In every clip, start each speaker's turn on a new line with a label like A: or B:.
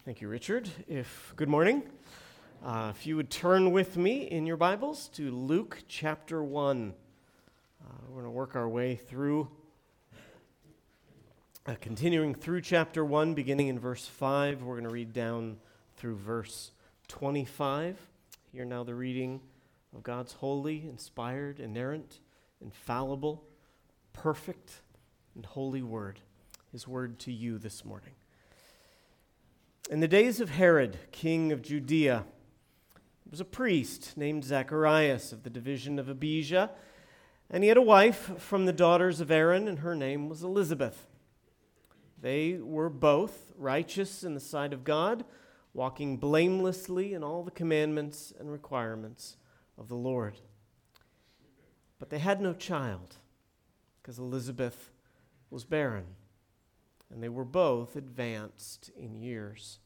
A: Thank you, Richard. Good morning. If you would turn with me in your Bibles to Luke chapter 1. We're going to work our way through, continuing through chapter 1, beginning in verse 5. We're going to read down through verse 25. Hear now the reading of God's holy, inspired, inerrant, infallible, perfect, and holy word. His word to you this morning. In the days of Herod, king of Judea, there was a priest named Zacharias of the division of Abijah, and he had a wife from the daughters of Aaron, and her name was Elizabeth. They were both righteous in the sight of God, walking blamelessly in all the commandments and requirements of the Lord. But they had no child, because Elizabeth was barren, and they were both advanced in years.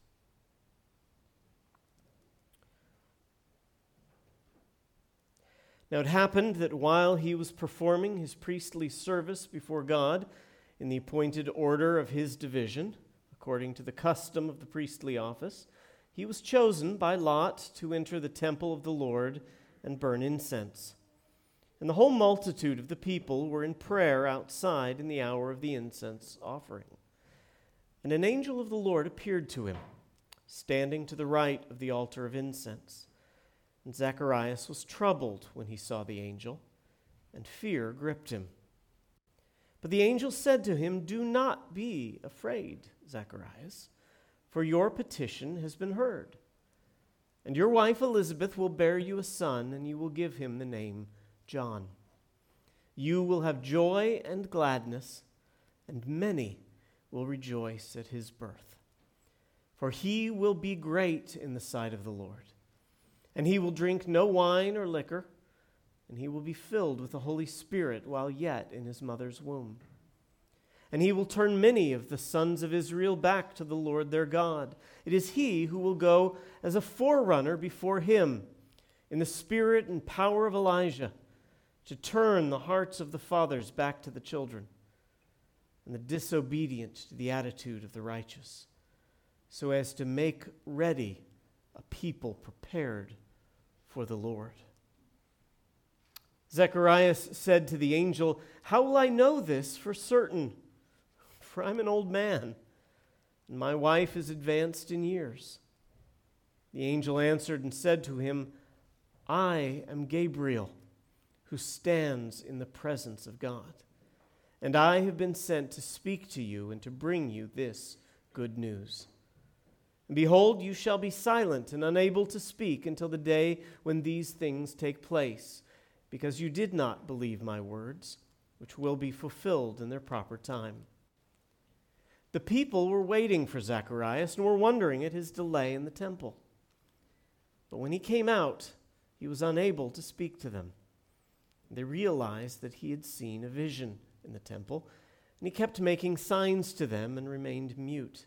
A: Now it happened that while he was performing his priestly service before God in the appointed order of his division, according to the custom of the priestly office, he was chosen by lot to enter the temple of the Lord and burn incense. And the whole multitude of the people were in prayer outside in the hour of the incense offering. And an angel of the Lord appeared to him, standing to the right of the altar of incense. And Zacharias was troubled when he saw the angel, and fear gripped him. But the angel said to him, "Do not be afraid, Zacharias, for your petition has been heard. And your wife Elizabeth will bear you a son, and you will give him the name John. You will have joy and gladness, and many will rejoice at his birth. For he will be great in the sight of the Lord. And he will drink no wine or liquor, and he will be filled with the Holy Spirit while yet in his mother's womb. And he will turn many of the sons of Israel back to the Lord their God. It is he who will go as a forerunner before him in the spirit and power of Elijah, to turn the hearts of the fathers back to the children, and the disobedient to the attitude of the righteous, so as to make ready a people prepared for the Lord." Zacharias said to the angel, "How will I know this for certain? For I'm an old man, and my wife is advanced in years." The angel answered and said to him, "I am Gabriel, who stands in the presence of God. And I have been sent to speak to you and to bring you this good news. And behold, you shall be silent and unable to speak until the day when these things take place, because you did not believe my words, which will be fulfilled in their proper time." The people were waiting for Zacharias and were wondering at his delay in the temple. But when he came out, he was unable to speak to them. They realized that he had seen a vision in the temple, and he kept making signs to them and remained mute.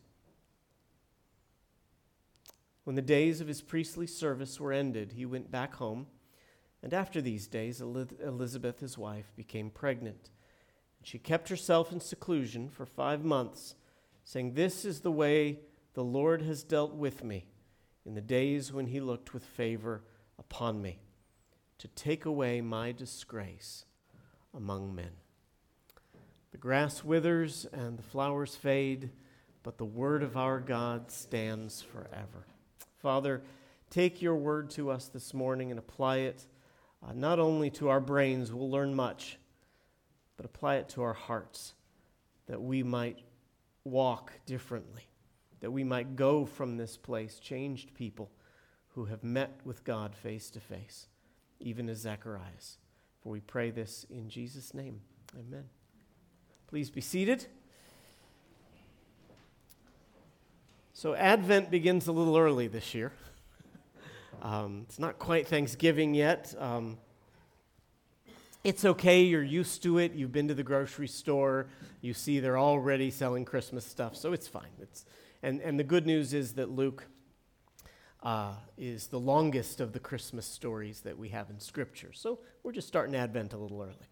A: When the days of his priestly service were ended, he went back home, and after these days Elizabeth, his wife, became pregnant. And she kept herself in seclusion for 5 months, saying, "This is the way the Lord has dealt with me in the days when he looked with favor upon me, to take away my disgrace among men." The grass withers and the flowers fade, but the word of our God stands forever. Father, take your word to us this morning and apply it not only to our brains, we'll learn much, but apply it to our hearts, that we might walk differently, that we might go from this place changed people who have met with God face to face, even as Zacharias. For we pray this in Jesus' name. Amen. Please be seated. So Advent begins a little early this year. It's not quite Thanksgiving yet. It's okay, you're used to it. You've been to the grocery store. You see they're already selling Christmas stuff, so it's fine. And the good news is that Luke is the longest of the Christmas stories that we have in Scripture. So we're just starting Advent a little early.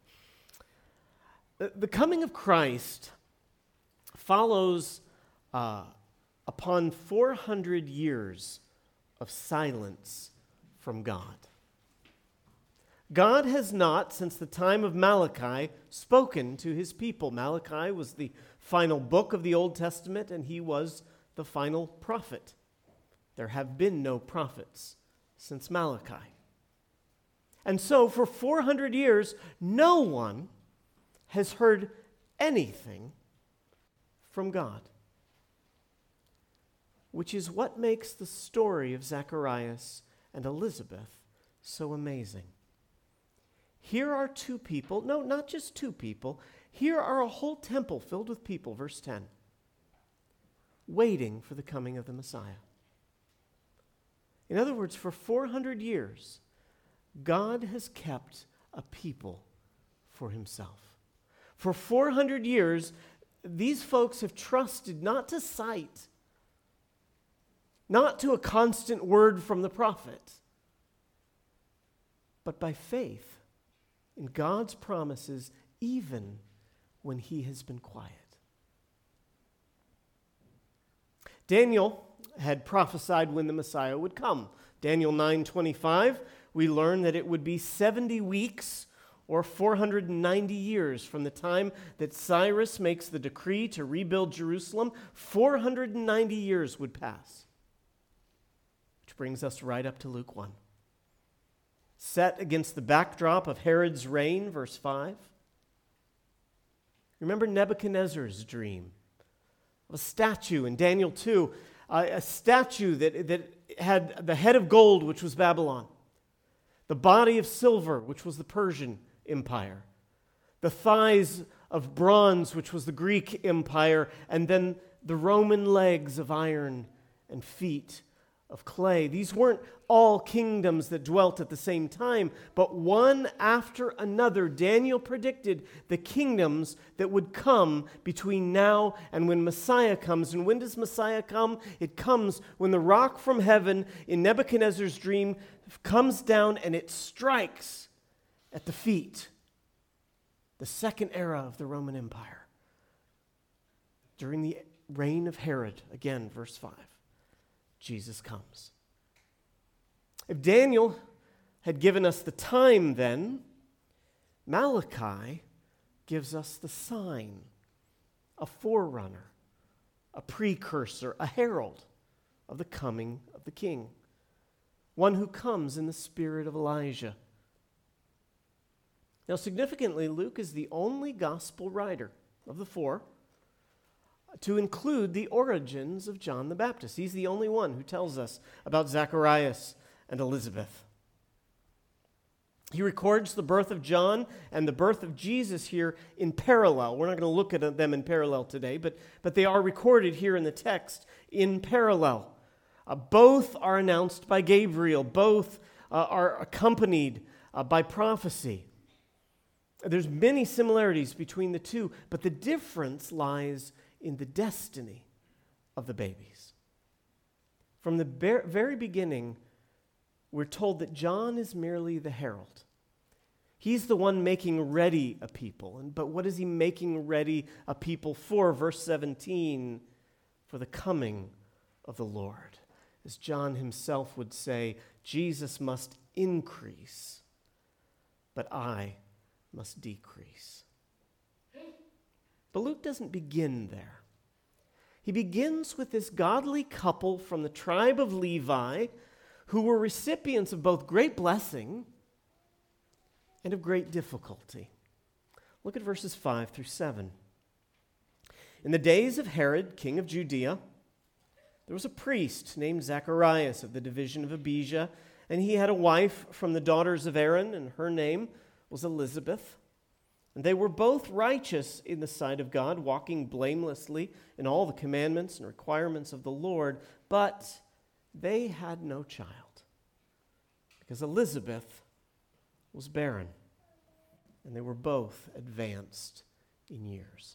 A: The coming of Christ follows a upon 400 years of silence from God. God has not, since the time of Malachi, spoken to his people. Malachi was the final book of the Old Testament, and he was the final prophet. There have been no prophets since Malachi. And so, for 400 years, no one has heard anything from God, which is what makes the story of Zacharias and Elizabeth so amazing. Here are two people, no, not just two people, here are a whole temple filled with people, verse 10, waiting for the coming of the Messiah. In other words, for 400 years, God has kept a people for himself. For 400 years, these folks have trusted not to sight, not to a constant word from the prophet, but by faith in God's promises, even when he has been quiet. Daniel had prophesied when the Messiah would come. Daniel 9:25, we learn that it would be 70 weeks or 490 years from the time that Cyrus makes the decree to rebuild Jerusalem. 490 years would pass. Which brings us right up to Luke 1. Set against the backdrop of Herod's reign, verse 5. Remember Nebuchadnezzar's dream of a statue in Daniel 2, a statue that had the head of gold, which was Babylon, the body of silver, which was the Persian Empire, the thighs of bronze, which was the Greek Empire, and then the Roman legs of iron and feet of clay. These weren't all kingdoms that dwelt at the same time, but one after another, Daniel predicted the kingdoms that would come between now and when Messiah comes. And when does Messiah come? It comes when the rock from heaven in Nebuchadnezzar's dream comes down and it strikes at the feet, the second era of the Roman Empire. During the reign of Herod, again, verse 5. Jesus comes. If Daniel had given us the time then, Malachi gives us the sign, a forerunner, a precursor, a herald of the coming of the King, one who comes in the spirit of Elijah. Now, significantly, Luke is the only gospel writer of the four to include the origins of John the Baptist. He's the only one who tells us about Zacharias and Elizabeth. He records the birth of John and the birth of Jesus here in parallel. We're not going to look at them in parallel today, but they are recorded here in the text in parallel. Both are announced by Gabriel. Both are accompanied by prophecy. There's many similarities between the two, but the difference lies in the destiny of the babies. From the very beginning, we're told that John is merely the herald. He's the one making ready a people. But what is he making ready a people for? Verse 17, for the coming of the Lord. As John himself would say, Jesus must increase, but I must decrease. But Luke doesn't begin there. He begins with this godly couple from the tribe of Levi who were recipients of both great blessing and of great difficulty. Look at verses 5 through 7. In the days of Herod, king of Judea, there was a priest named Zacharias of the division of Abijah, and he had a wife from the daughters of Aaron, and her name was Elizabeth. And they were both righteous in the sight of God, walking blamelessly in all the commandments and requirements of the Lord, but they had no child, because Elizabeth was barren, and they were both advanced in years.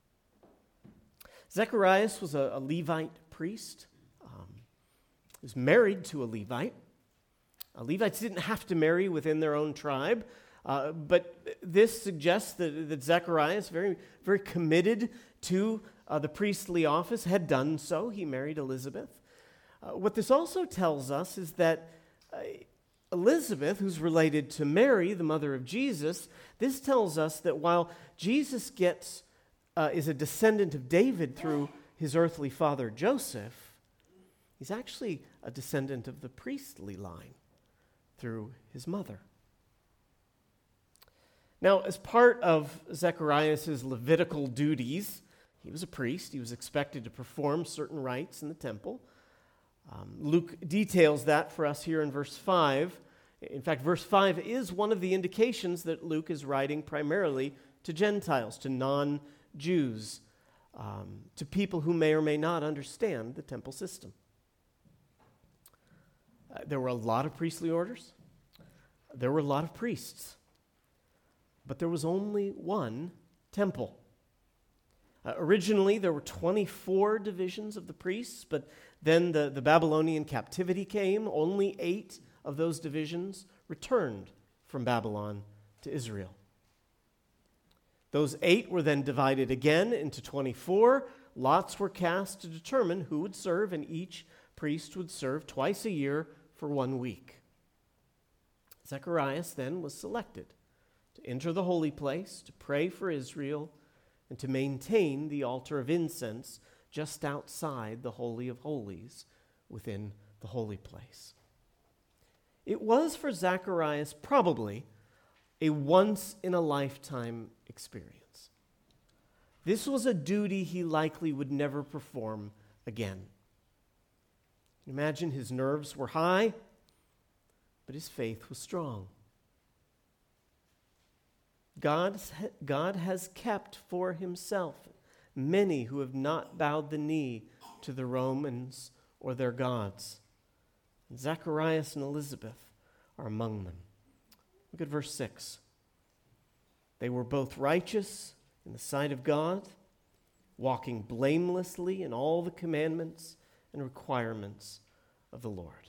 A: Zacharias was a Levite priest. He was married to a Levite. Levites didn't have to marry within their own tribe, but this suggests that Zacharias very, very committed to the priestly office, had done so. He married Elizabeth. What this also tells us is that Elizabeth, who's related to Mary, the mother of Jesus, this tells us that while Jesus is a descendant of David through his earthly father Joseph, he's actually a descendant of the priestly line through his mother. Now, as part of Zacharias' Levitical duties, he was a priest. He was expected to perform certain rites in the temple. Luke details that for us here in verse 5. In fact, verse 5 is one of the indications that Luke is writing primarily to Gentiles, to non-Jews, to people who may or may not understand the temple system. There were a lot of priestly orders. There were a lot of priests. But there was only one temple. Originally, there were 24 divisions of the priests, but then the Babylonian captivity came. Only 8 of those divisions returned from Babylon to Israel. Those 8 were then divided again into 24. Lots were cast to determine who would serve, and each priest would serve twice a year for 1 week. Zacharias then was selected to enter the holy place, to pray for Israel, and to maintain the altar of incense just outside the Holy of Holies within the holy place. It was for Zacharias probably a once-in-a-lifetime experience. This was a duty he likely would never perform again. Imagine his nerves were high, but his faith was strong. God has kept for himself many who have not bowed the knee to the Romans or their gods. And Zacharias and Elizabeth are among them. Look at verse 6. They were both righteous in the sight of God, walking blamelessly in all the commandments and requirements of the Lord.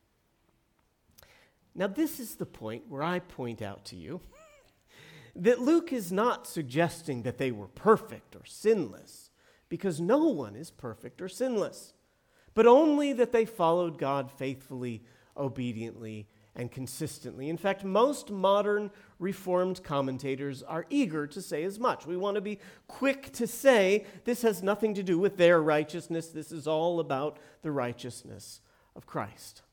A: Now, this is the point where I point out to you that Luke is not suggesting that they were perfect or sinless, because no one is perfect or sinless, but only that they followed God faithfully, obediently, and consistently. In fact, most modern Reformed commentators are eager to say as much. We want to be quick to say this has nothing to do with their righteousness. This is all about the righteousness of Christ.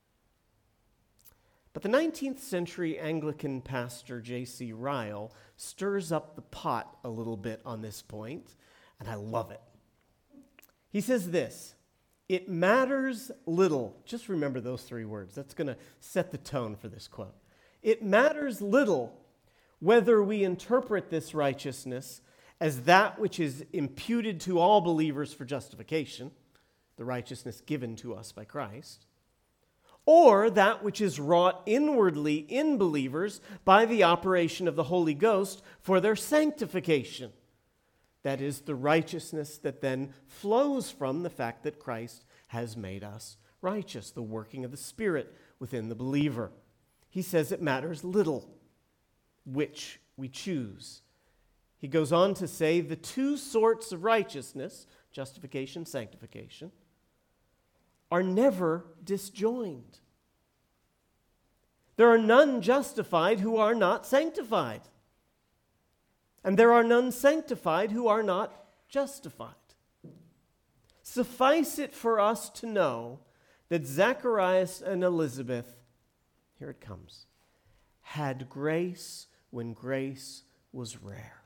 A: But the 19th century Anglican pastor J.C. Ryle stirs up the pot a little bit on this point, and I love it. He says this: "It matters little." Just remember those 3 words. That's going to set the tone for this quote. "It matters little whether we interpret this righteousness as that which is imputed to all believers for justification, the righteousness given to us by Christ, or that which is wrought inwardly in believers by the operation of the Holy Ghost for their sanctification. That is, the righteousness that then flows from the fact that Christ has made us righteous, the working of the Spirit within the believer." He says it matters little which we choose. He goes on to say the 2 sorts of righteousness, justification, sanctification, are never disjoined. There are none justified who are not sanctified. And there are none sanctified who are not justified. Suffice it for us to know that Zacharias and Elizabeth, here it comes, had grace when grace was rare,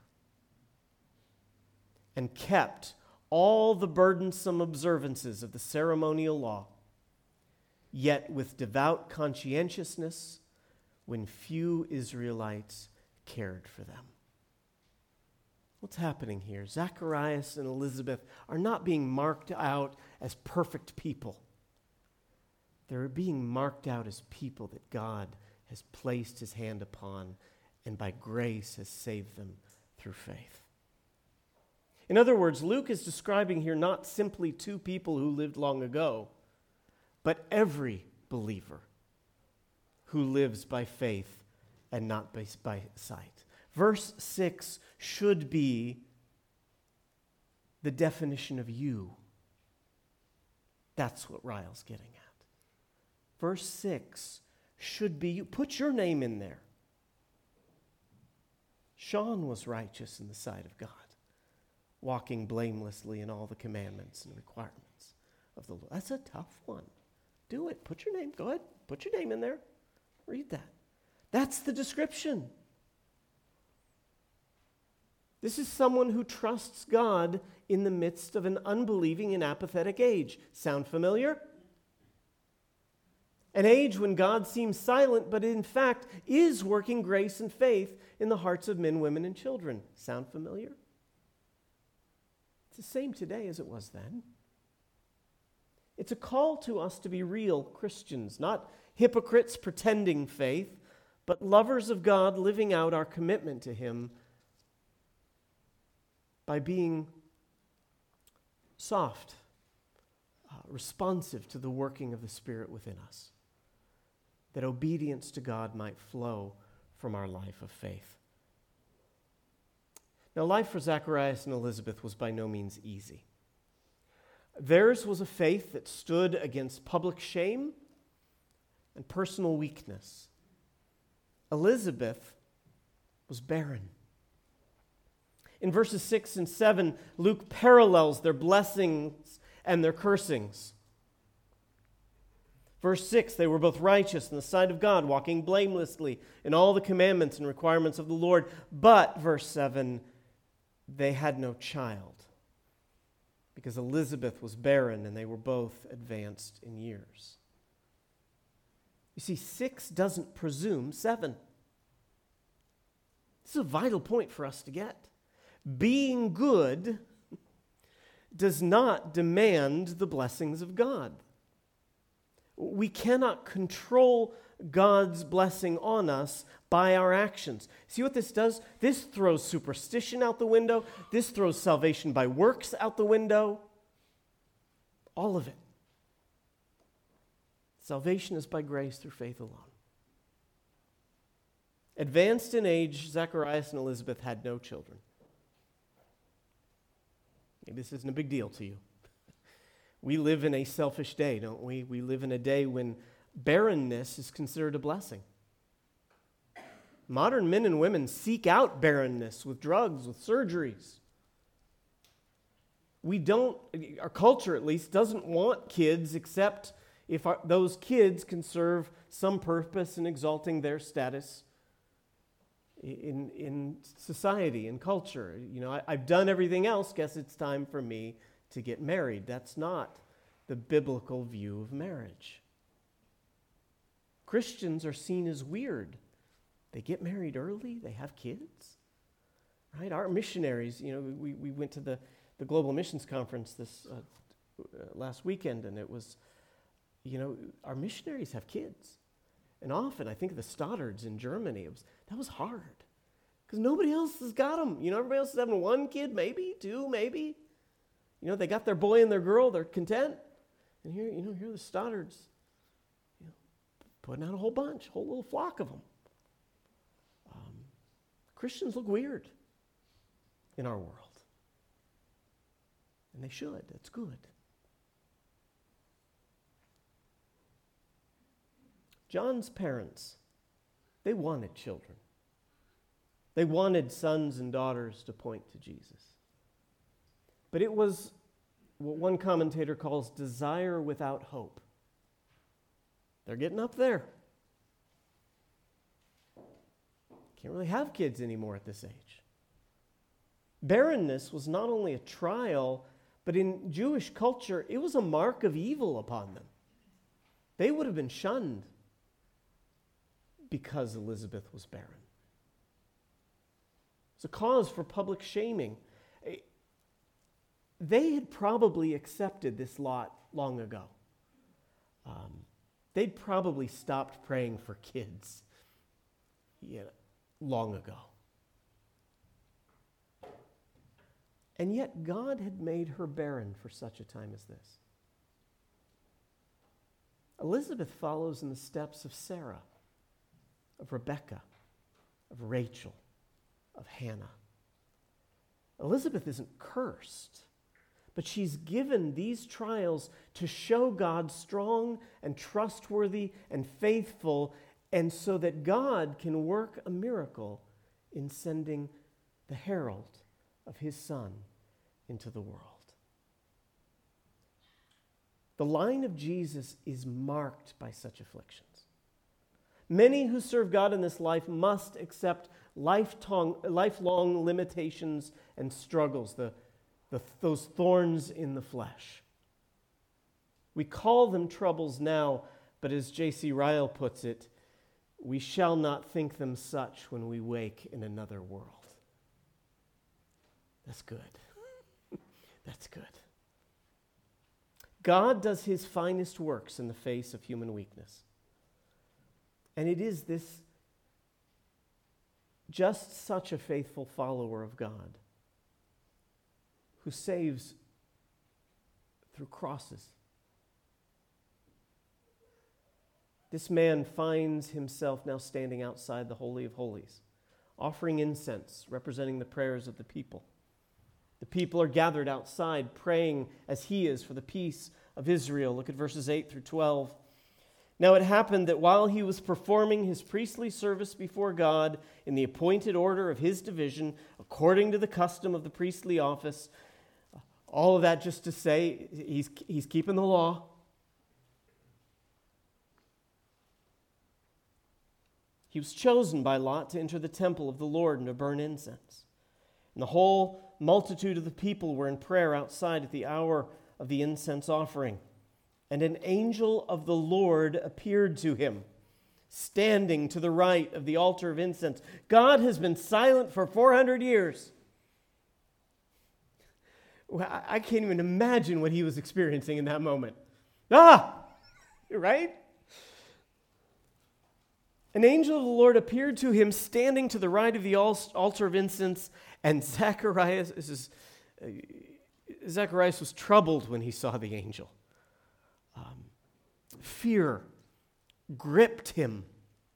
A: and kept all the burdensome observances of the ceremonial law, yet with devout conscientiousness when few Israelites cared for them. What's happening here? Zacharias and Elizabeth are not being marked out as perfect people. They're being marked out as people that God has placed his hand upon and by grace has saved them through faith. In other words, Luke is describing here not simply 2 people who lived long ago, but every believer who lives by faith and not by sight. Verse 6 should be the definition of you. That's what Ryle's getting at. Verse 6 should be you. Put your name in there. Sean was righteous in the sight of God, walking blamelessly in all the commandments and requirements of the Lord. That's a tough one. Do it. Put your name. Go ahead. Put your name in there. Read that. That's the description. This is someone who trusts God in the midst of an unbelieving and apathetic age. Sound familiar? An age when God seems silent, but in fact is working grace and faith in the hearts of men, women, and children. Sound familiar? It's the same today as it was then. It's a call to us to be real Christians, not hypocrites pretending faith, but lovers of God living out our commitment to Him by being soft, responsive to the working of the Spirit within us, that obedience to God might flow from our life of faith. Now, life for Zacharias and Elizabeth was by no means easy. Theirs was a faith that stood against public shame and personal weakness. Elizabeth was barren. In verses 6 and 7, Luke parallels their blessings and their cursings. Verse 6, they were both righteous in the sight of God, walking blamelessly in all the commandments and requirements of the Lord. But, verse 7, they had no child, because Elizabeth was barren and they were both advanced in years. You see, 6 doesn't presume 7. This is a vital point for us to get. Being good does not demand the blessings of God. We cannot control God's blessing on us by our actions. See what this does? This throws superstition out the window. This throws salvation by works out the window. All of it. Salvation is by grace through faith alone. Advanced in age, Zacharias and Elizabeth had no children. Maybe this isn't a big deal to you. We live in a selfish day, don't we? We live in a day when barrenness is considered a blessing. Modern men and women seek out barrenness with drugs, with surgeries. Our culture at least, doesn't want kids except if those kids can serve some purpose in exalting their status in society and culture. You know, I've done everything else, guess it's time for me to get married. That's not the biblical view of marriage. Christians are seen as weird. They get married early, they have kids. Right? Our missionaries, you know, we went to the Global Missions Conference this last weekend, and it was, you know, our missionaries have kids. And often, I think the Stoddards in Germany, that was hard. Because nobody else has got them. You know, everybody else is having one kid, maybe, 2, maybe. You know, they got their boy and their girl, they're content. And here, here are the Stoddards, putting out a whole bunch, whole little flock of them. Christians look weird in our world. And they should. That's good. John's parents, they wanted children. They wanted sons and daughters to point to Jesus. But it was what one commentator calls desire without hope. They're getting up there. Can't really have kids anymore at this age. Barrenness was not only a trial, but in Jewish culture, it was a mark of evil upon them. They would have been shunned because Elizabeth was barren. It's a cause for public shaming. They had probably accepted this lot long ago. They'd probably stopped praying for kids long ago. And yet God had made her barren for such a time as this. Elizabeth follows in the steps of Sarah, of Rebecca, of Rachel, of Hannah. Elizabeth isn't cursed. But she's given these trials to show God strong and trustworthy and faithful, and so that God can work a miracle in sending the herald of his Son into the world. The line of Jesus is marked by such afflictions. Many who serve God in this life must accept lifelong limitations and struggles, those thorns in the flesh. We call them troubles now, but as J.C. Ryle puts it, we shall not think them such when we wake in another world. That's good. That's good. God does his finest works in the face of human weakness. And it is this, just such a faithful follower of God who saves through crosses. This man finds himself now standing outside the Holy of Holies, offering incense, representing the prayers of the people. The people are gathered outside, praying as he is for the peace of Israel. Look at verses 8 through 12. Now it happened that while he was performing his priestly service before God in the appointed order of his division, according to the custom of the priestly office, all of that just to say he's keeping the law. He was chosen by Lot to enter the temple of the Lord and to burn incense. And the whole multitude of the people were in prayer outside at the hour of the incense offering. And an angel of the Lord appeared to him, standing to the right of the altar of incense. God has been silent for 400 years. I can't even imagine what he was experiencing in that moment. Right? An angel of the Lord appeared to him, standing to the right of the altar of incense, and Zacharias was troubled when he saw the angel. Fear gripped him.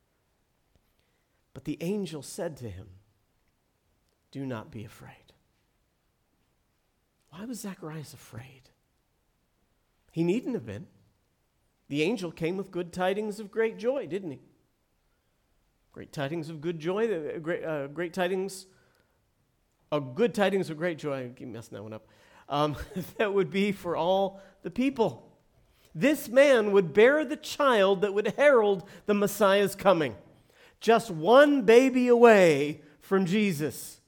A: But the angel said to him, "Do not be afraid." Why was Zacharias afraid? He needn't have been. The angel came with good tidings of great joy, didn't he? Great tidings of good joy, great tidings of good tidings of great joy. I keep messing that one up. That would be for all the people. This man would bear the child that would herald the Messiah's coming. Just one baby away from Jesus.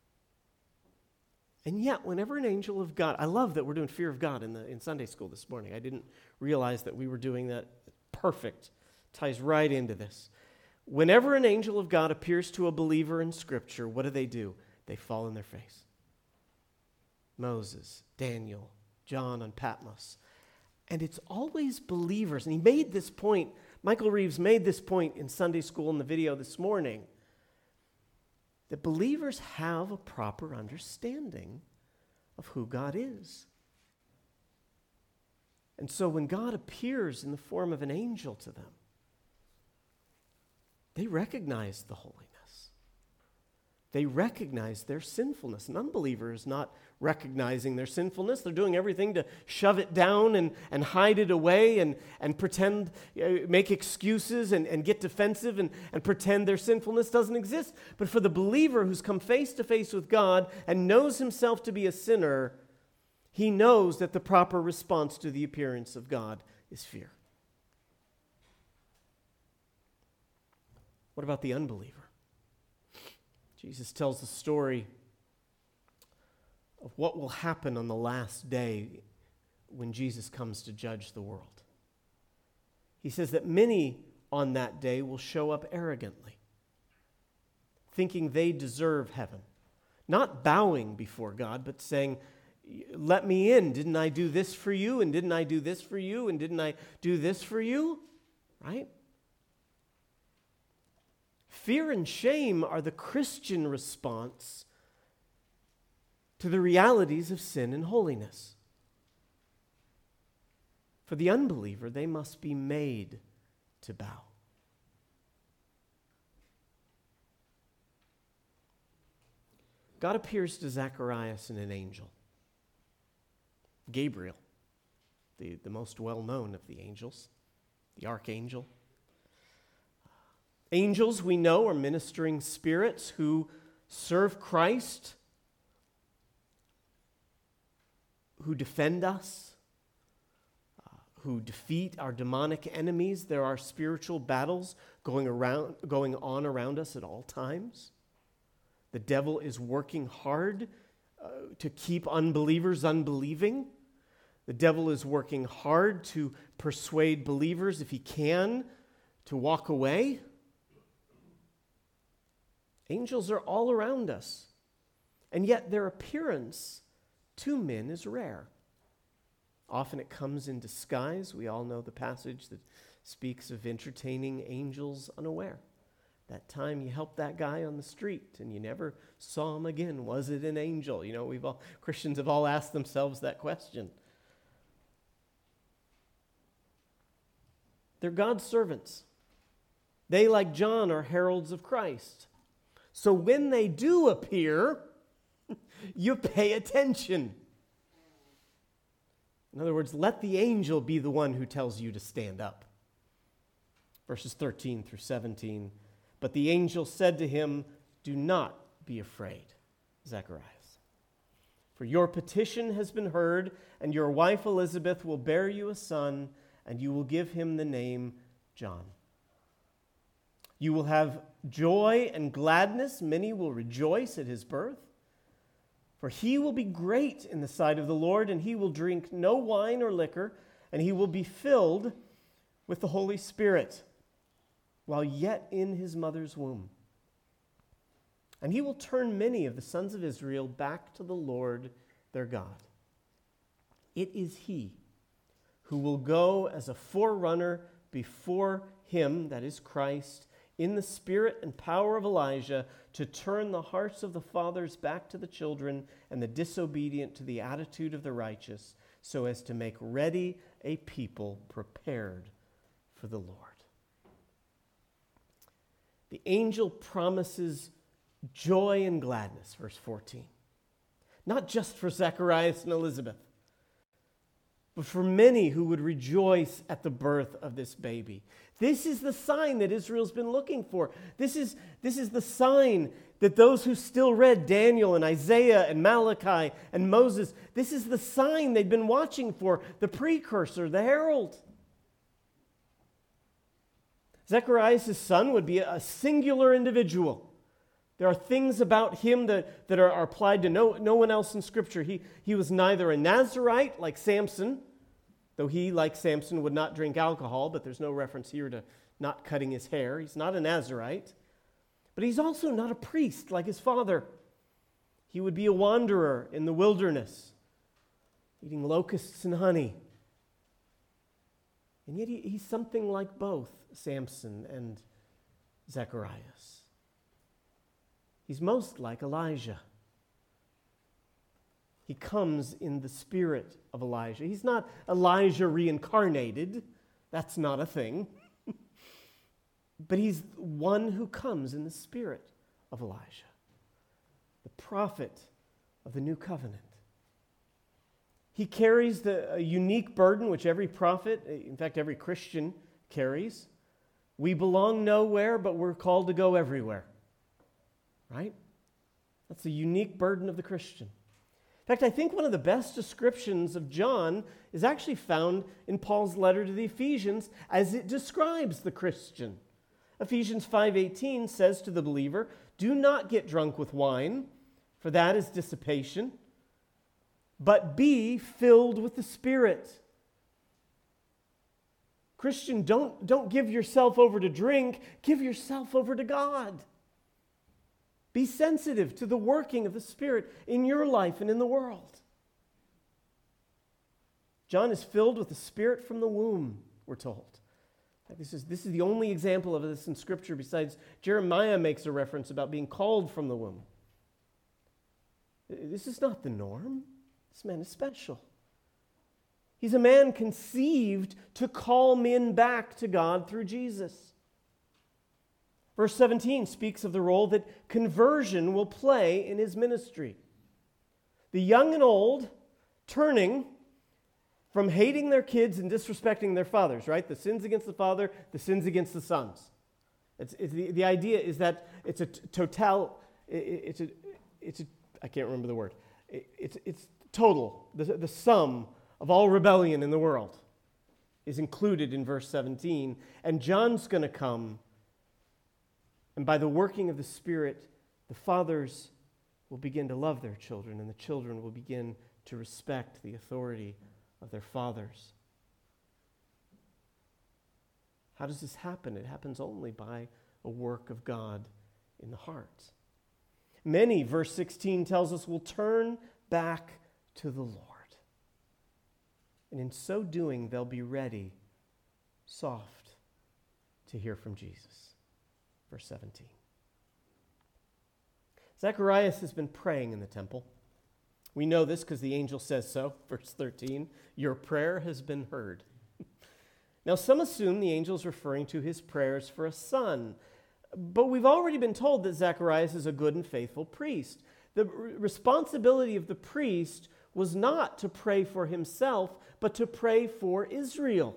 A: And yet, whenever an angel of God, I love that we're doing fear of God in Sunday school this morning. I didn't realize that we were doing that. Perfect. Ties right into this. Whenever an angel of God appears to a believer in Scripture, what do? They fall on their face. Moses, Daniel, John on Patmos. And it's always believers. And he made this point, Michael Reeves made this point in Sunday school in the video this morning, that believers have a proper understanding of who God is. And so when God appears in the form of an angel to them, they recognize the holiness. They recognize their sinfulness. An unbeliever is not recognizing their sinfulness. They're doing everything to shove it down and hide it away and pretend, make excuses and get defensive and pretend their sinfulness doesn't exist. But for the believer who's come face to face with God and knows himself to be a sinner, he knows that the proper response to the appearance of God is fear. What about the unbeliever? Jesus tells the story of what will happen on the last day when Jesus comes to judge the world. He says that many on that day will show up arrogantly, thinking they deserve heaven, not bowing before God, but saying, "Let me in. Didn't I do this for you? And didn't I do this for you? And didn't I do this for you?" Right? Fear and shame are the Christian response to the realities of sin and holiness. For the unbeliever, they must be made to bow. God appears to Zacharias in an angel. Gabriel, the most well-known of the angels, the archangel. Angels, we know, are ministering spirits who serve Christ, who defend us, who defeat our demonic enemies. There are spiritual battles going on around us at all times. The devil is working hard to keep unbelievers unbelieving. The devil is working hard to persuade believers, if he can, to walk away. Angels are all around us, and yet their appearance to men is rare. Often it comes in disguise. We all know the passage that speaks of entertaining angels unaware. That time you helped that guy on the street and you never saw him again. Was it an angel? You know, Christians have all asked themselves that question. They're God's servants. They, like John, are heralds of Christ. So when they do appear, you pay attention. In other words, let the angel be the one who tells you to stand up. Verses 13 through 17. But the angel said to him, "Do not be afraid, Zacharias. For your petition has been heard, and your wife Elizabeth will bear you a son, and you will give him the name John. You will have joy and gladness. Many will rejoice at his birth. For he will be great in the sight of the Lord, and he will drink no wine or liquor, and he will be filled with the Holy Spirit while yet in his mother's womb. And he will turn many of the sons of Israel back to the Lord their God. It is he who will go as a forerunner before him, that is Christ, in the spirit and power of Elijah, to turn the hearts of the fathers back to the children and the disobedient to the attitude of the righteous, so as to make ready a people prepared for the Lord." The angel promises joy and gladness, verse 14. Not just for Zacharias and Elizabeth, but for many who would rejoice at the birth of this baby. This is the sign that Israel's been looking for. This is the sign that those who still read Daniel and Isaiah and Malachi and Moses, this is the sign they've been watching for, the precursor, the herald. Zacharias' son would be a singular individual. There are things about him that are applied to no one else in Scripture. He was neither a Nazirite like Samson, though he, like Samson, would not drink alcohol, but there's no reference here to not cutting his hair. He's not a Nazirite. But he's also not a priest like his father. He would be a wanderer in the wilderness, eating locusts and honey. And yet he's something like both Samson and Zacharias. He's most like Elijah. He comes in the spirit of Elijah. He's not Elijah reincarnated. That's not a thing. But he's one who comes in the spirit of Elijah, the prophet of the new covenant. He carries a unique burden which every prophet, in fact, every Christian carries. We belong nowhere, but we're called to go everywhere. Right? That's the unique burden of the Christian. In fact, I think one of the best descriptions of John is actually found in Paul's letter to the Ephesians as it describes the Christian. Ephesians 5:18 says to the believer, "Do not get drunk with wine, for that is dissipation, but be filled with the Spirit." Christian, don't give yourself over to drink, give yourself over to God. Be sensitive to the working of the Spirit in your life and in the world. John is filled with the Spirit from the womb, we're told. This is the only example of this in Scripture, besides Jeremiah makes a reference about being called from the womb. This is not the norm. This man is special. He's a man conceived to call men back to God through Jesus. Verse 17 speaks of the role that conversion will play in his ministry. The young and old turning from hating their kids and disrespecting their fathers, right? The sins against the father, the sins against the sons. The idea is that it's a total, I can't remember the word. It's total. The sum of all rebellion in the world is included in verse 17. And John's going to come, and by the working of the Spirit, the fathers will begin to love their children, and the children will begin to respect the authority of their fathers. How does this happen? It happens only by a work of God in the heart. Many, verse 16 tells us, will turn back to the Lord. And in so doing, they'll be ready, soft, to hear from Jesus. Verse 17. Zacharias has been praying in the temple. We know this because the angel says so. Verse 13, your prayer has been heard. Now, some assume the angel is referring to his prayers for a son. But we've already been told that Zacharias is a good and faithful priest. The responsibility of the priest was not to pray for himself, but to pray for Israel.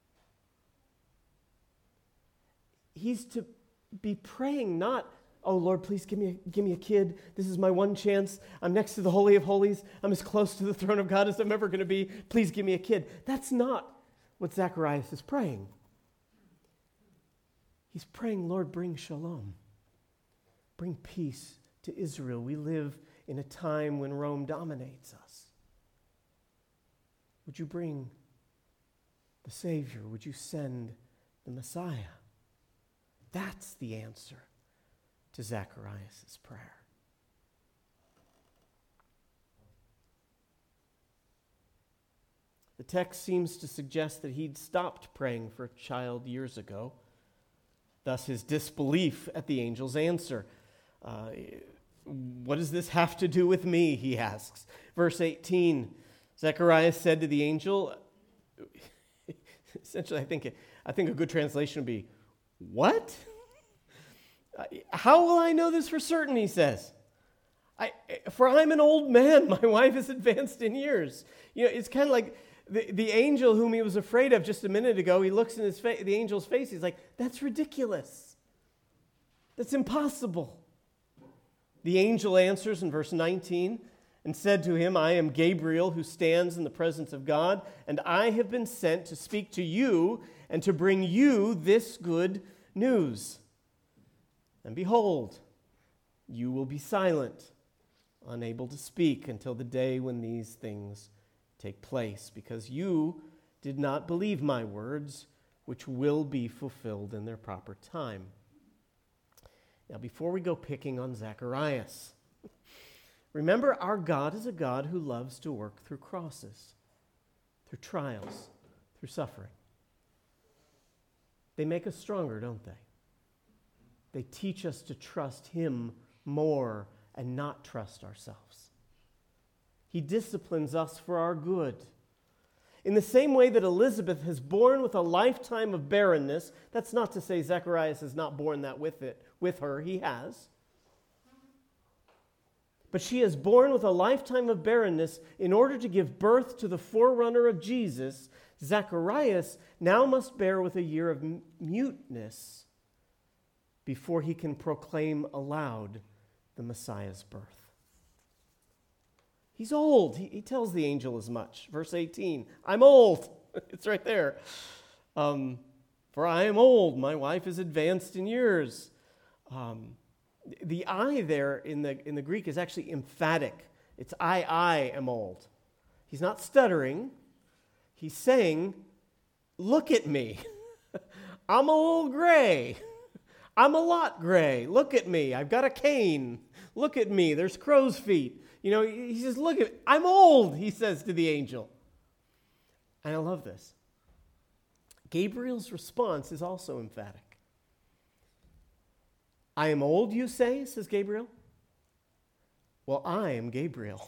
A: He's to be praying not, oh Lord, please give me a kid. This is my one chance. I'm next to the Holy of Holies. I'm as close to the throne of God as I'm ever going to be. Please give me a kid. That's not what Zacharias is praying. He's praying, Lord, bring shalom. Bring peace to Israel. We live in a time when Rome dominates us. Would you bring the Savior? Would you send the Messiah? That's the answer to Zacharias' prayer. The text seems to suggest that he'd stopped praying for a child years ago, thus his disbelief at the angel's answer. What does this have to do with me, he asks. Verse 18, Zacharias said to the angel, essentially I think a good translation would be, what? How will I know this for certain, he says. For I'm an old man, my wife is advanced in years. You know, it's kind of like the angel whom he was afraid of just a minute ago, he looks in the angel's face, he's like, that's ridiculous. That's impossible. The angel answers in verse 19 and said to him, I am Gabriel who stands in the presence of God, and I have been sent to speak to you and to bring you this good news. And behold, you will be silent, unable to speak until the day when these things take place, because you did not believe my words, which will be fulfilled in their proper time. Now, before we go picking on Zacharias, remember our God is a God who loves to work through crosses, through trials, through suffering. They make us stronger, don't they? They teach us to trust Him more and not trust ourselves. He disciplines us for our good. In the same way that Elizabeth has borne with a lifetime of barrenness, that's not to say Zacharias has not borne that with her, he has. But she has borne with a lifetime of barrenness in order to give birth to the forerunner of Jesus. Zacharias now must bear with a year of muteness before he can proclaim aloud the Messiah's birth. He's old. He tells the angel as much. Verse 18, I'm old. It's right there. For I am old. My wife is advanced in years. The I there in the Greek is actually emphatic. It's I am old. He's not stuttering. He's saying, look at me. I'm a little gray. I'm a lot gray. Look at me. I've got a cane. Look at me. There's crow's feet. You know, he says, look at me. I'm old, he says to the angel. And I love this. Gabriel's response is also emphatic. I am old, you say, says Gabriel. Well, I am Gabriel,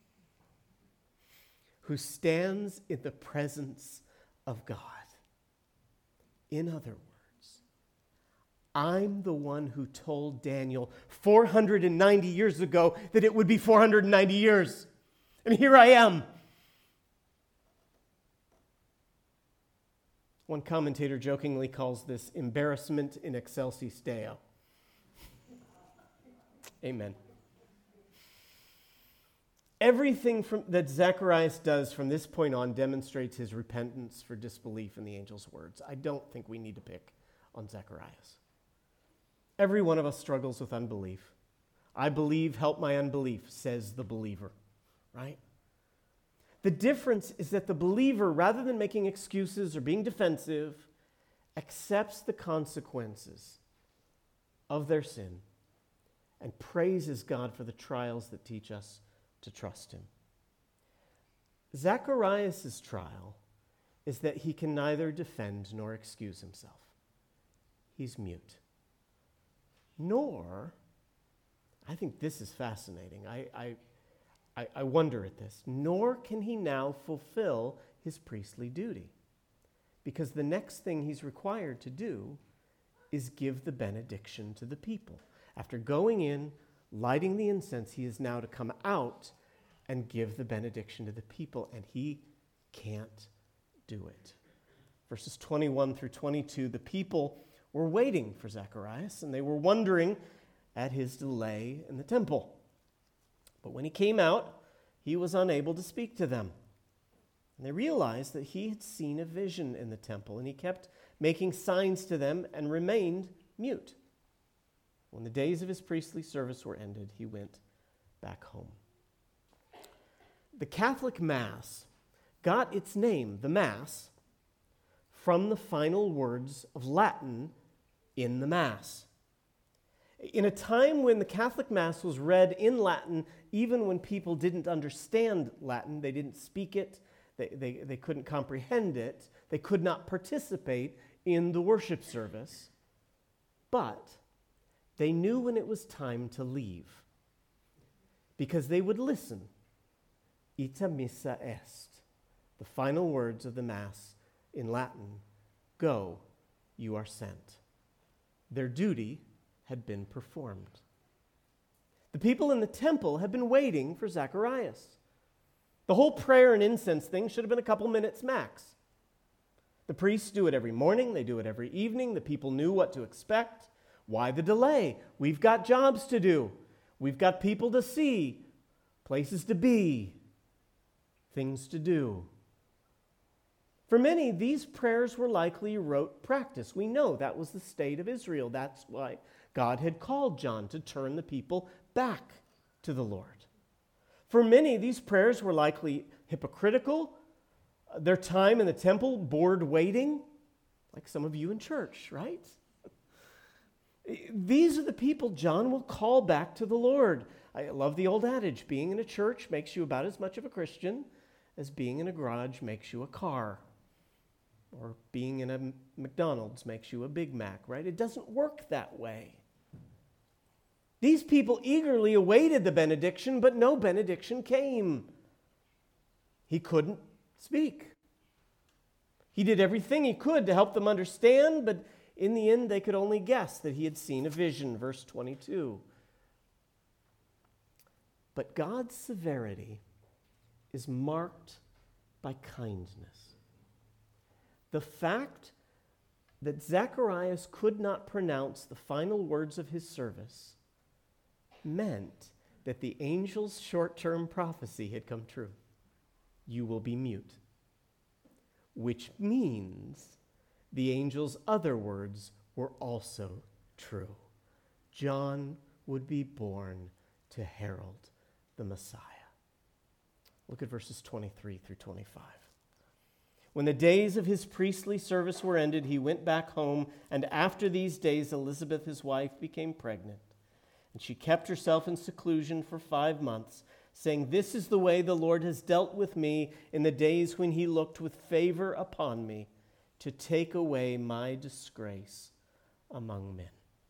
A: who stands in the presence of God. In other words, I'm the one who told Daniel 490 years ago that it would be 490 years. And here I am. One commentator jokingly calls this embarrassment in excelsis Deo. Amen. Everything that Zacharias does from this point on demonstrates his repentance for disbelief in the angel's words. I don't think we need to pick on Zacharias. Every one of us struggles with unbelief. I believe, help my unbelief, says the believer, right? The difference is that the believer, rather than making excuses or being defensive, accepts the consequences of their sin and praises God for the trials that teach us to trust him. Zacharias' trial is that he can neither defend nor excuse himself. He's mute. Nor, I think this is fascinating, I wonder at this, nor can he now fulfill his priestly duty. Because the next thing he's required to do is give the benediction to the people. After going in, lighting the incense, he is now to come out and give the benediction to the people, and he can't do it. Verses 21 through 22, the people were waiting for Zacharias, and they were wondering at his delay in the temple. But when he came out, he was unable to speak to them. And they realized that he had seen a vision in the temple, and he kept making signs to them and remained mute. When the days of his priestly service were ended, he went back home. The Catholic Mass got its name, the Mass, from the final words of Latin in the Mass. In a time when the Catholic Mass was read in Latin, even when people didn't understand Latin, they didn't speak it, they couldn't comprehend it, they could not participate in the worship service, but they knew when it was time to leave, because they would listen. Ita missa est, the final words of the Mass in Latin, go, you are sent. Their duty had been performed. The people in the temple had been waiting for Zacharias. The whole prayer and incense thing should have been a couple minutes max. The priests do it every morning, they do it every evening, the people knew what to expect. Why the delay? We've got jobs to do. We've got people to see, places to be, things to do. For many, these prayers were likely rote practice. We know that was the state of Israel. That's why God had called John to turn the people back to the Lord. For many, these prayers were likely hypocritical. Their time in the temple, bored waiting, like some of you in church, right? These are the people John will call back to the Lord. I love the old adage, being in a church makes you about as much of a Christian as being in a garage makes you a car. Or being in a McDonald's makes you a Big Mac, right? It doesn't work that way. These people eagerly awaited the benediction, but no benediction came. He couldn't speak. He did everything he could to help them understand, but in the end, they could only guess that he had seen a vision, verse 22. But God's severity is marked by kindness. The fact that Zacharias could not pronounce the final words of his service meant that the angel's short-term prophecy had come true. You will be mute. Which means the angel's other words were also true. John would be born to herald the Messiah. Look at verses 23 through 25. When the days of his priestly service were ended, he went back home, and after these days Elizabeth, his wife, became pregnant. And she kept herself in seclusion for 5 months, saying, "This is the way the Lord has dealt with me in the days when he looked with favor upon me, to take away my disgrace among men."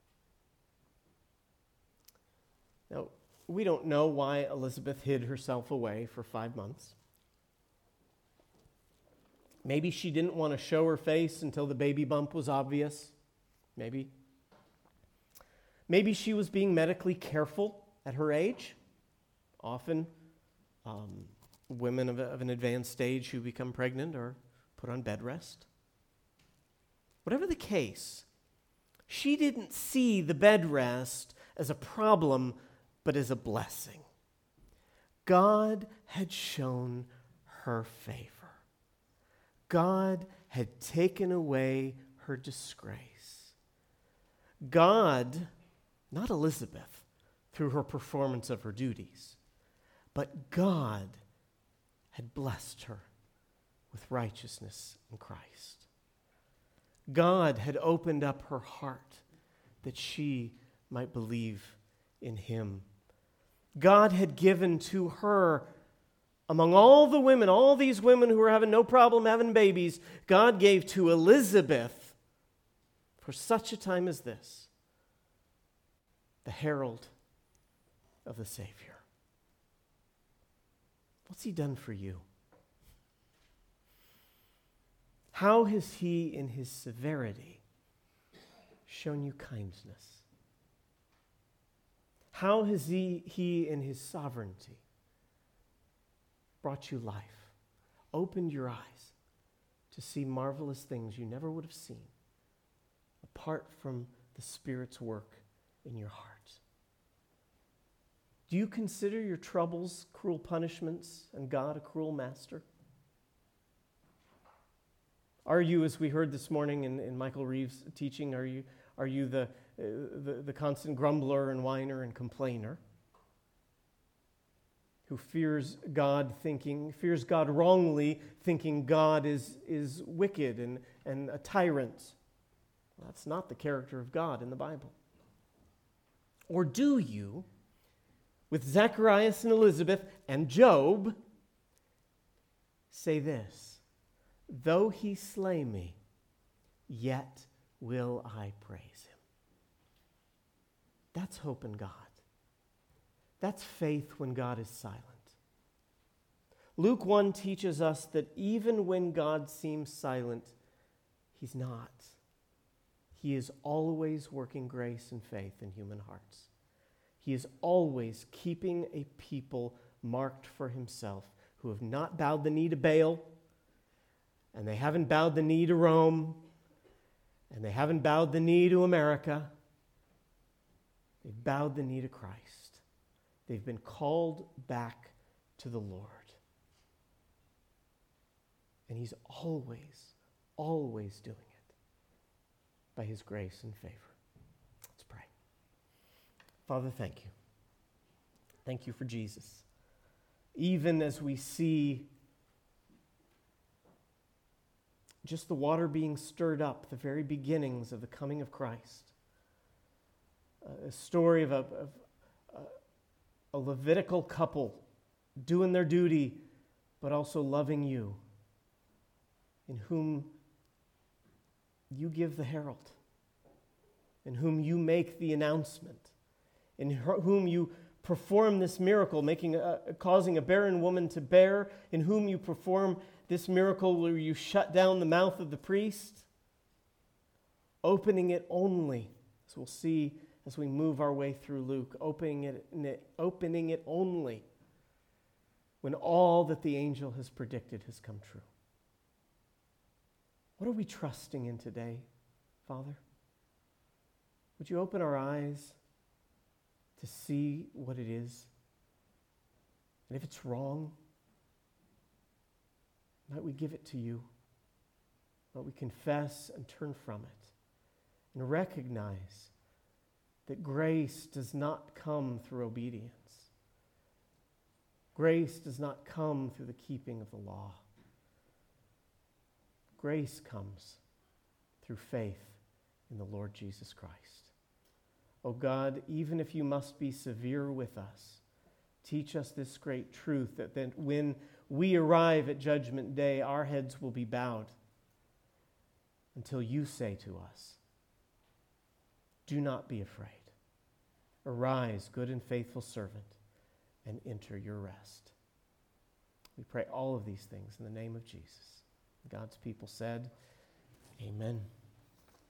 A: Now, we don't know why Elizabeth hid herself away for 5 months. Maybe she didn't want to show her face until the baby bump was obvious. Maybe. Maybe she was being medically careful at her age. Often, women of an advanced stage who become pregnant are put on bed rest. whatever the case, she didn't see the bed rest as a problem, but as a blessing. God had shown her favor. God had taken away her disgrace. God, not Elizabeth, through her performance of her duties, but God had blessed her with righteousness in Christ. God had opened up her heart that she might believe in him. God had given to her, among all the women, all these women who were having no problem having babies, God gave to Elizabeth, for such a time as this, the herald of the Savior. What's he done for you? How has he, in his severity, shown you kindness? How has he in his sovereignty, brought you life, opened your eyes to see marvelous things you never would have seen apart from the Spirit's work in your heart? Do you consider your troubles cruel punishments and God a cruel master? Are you, as we heard this morning in Michael Reeves' teaching, are you the constant grumbler and whiner and complainer who fears God wrongly, thinking God is wicked and a tyrant? Well, that's not the character of God in the Bible. Or do you, with Zacharias and Elizabeth and Job, say this: though he slay me, yet will I praise him? That's hope in God. That's faith when God is silent. Luke 1 teaches us that even when God seems silent, he's not. He is always working grace and faith in human hearts. He is always keeping a people marked for himself who have not bowed the knee to Baal, and they haven't bowed the knee to Rome, and they haven't bowed the knee to America. They've bowed the knee to Christ. They've been called back to the Lord. And he's always, always doing it by his grace and favor. Let's pray. Father, thank you. Thank you for Jesus. Even as we see just the water being stirred up, the very beginnings of the coming of Christ. A story of a Levitical couple doing their duty, but also loving you, in whom you give the herald, in whom you make the announcement, in whom you perform this miracle, causing a barren woman to bear, in whom you perform this miracle where you shut down the mouth of the priest, opening it only, as we'll see as we move our way through Luke, opening it only when all that the angel has predicted has come true. What are we trusting in today, Father? Would you open our eyes to see what it is? And if it's wrong, might we give it to you? Might we confess and turn from it and recognize that grace does not come through obedience. Grace does not come through the keeping of the law. Grace comes through faith in the Lord Jesus Christ. Oh God, even if you must be severe with us, teach us this great truth that when we arrive at Judgment Day, our heads will be bowed until you say to us, do not be afraid. Arise, good and faithful servant, and enter your rest. We pray all of these things in the name of Jesus. God's people said, amen.